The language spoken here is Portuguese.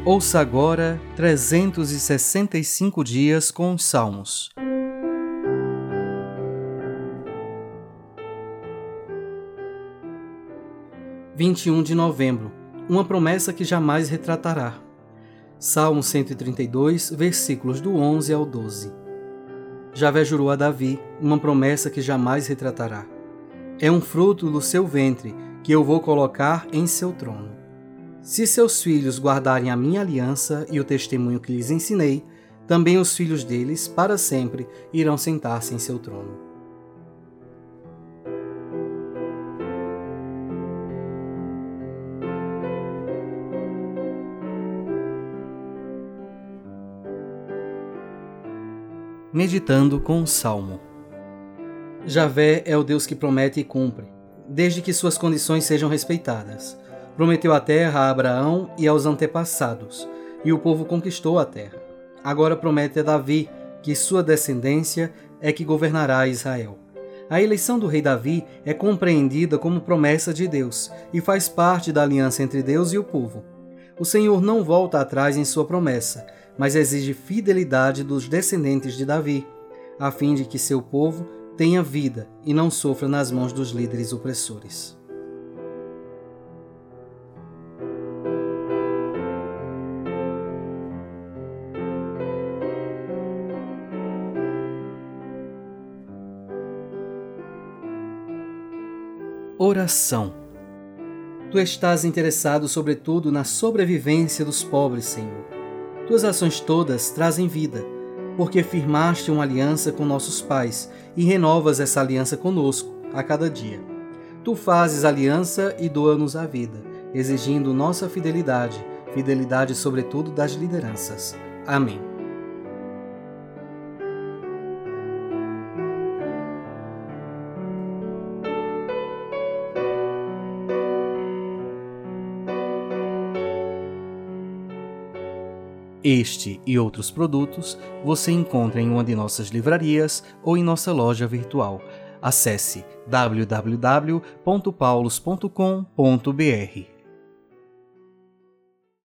Ouça agora 365 dias com os Salmos. (21 de novembro) Uma promessa que jamais retratará. Salmo 132, versículos do 11 ao 12. Javé jurou a Davi uma promessa que jamais retratará. É um fruto do seu ventre que eu vou colocar em seu trono. Se seus filhos guardarem a minha aliança e o testemunho que lhes ensinei, também os filhos deles, para sempre, irão sentar-se em seu trono. Meditando com o Salmo. Javé é o Deus que promete e cumpre, desde que suas condições sejam respeitadas. Prometeu a terra a Abraão e aos antepassados, e o povo conquistou a terra. Agora promete a Davi que sua descendência é que governará Israel. A eleição do rei Davi é compreendida como promessa de Deus e faz parte da aliança entre Deus e o povo. O Senhor não volta atrás em sua promessa, mas exige fidelidade dos descendentes de Davi, a fim de que seu povo tenha vida e não sofra nas mãos dos líderes opressores. Oração. Tu estás interessado sobretudo na sobrevivência dos pobres, Senhor. Tuas ações todas trazem vida, porque firmaste uma aliança com nossos pais e renovas essa aliança conosco a cada dia. Tu fazes aliança e doa-nos a vida, exigindo nossa fidelidade sobretudo das lideranças. Amém. Este e outros produtos você encontra em uma de nossas livrarias ou em nossa loja virtual. Acesse www.paulos.com.br.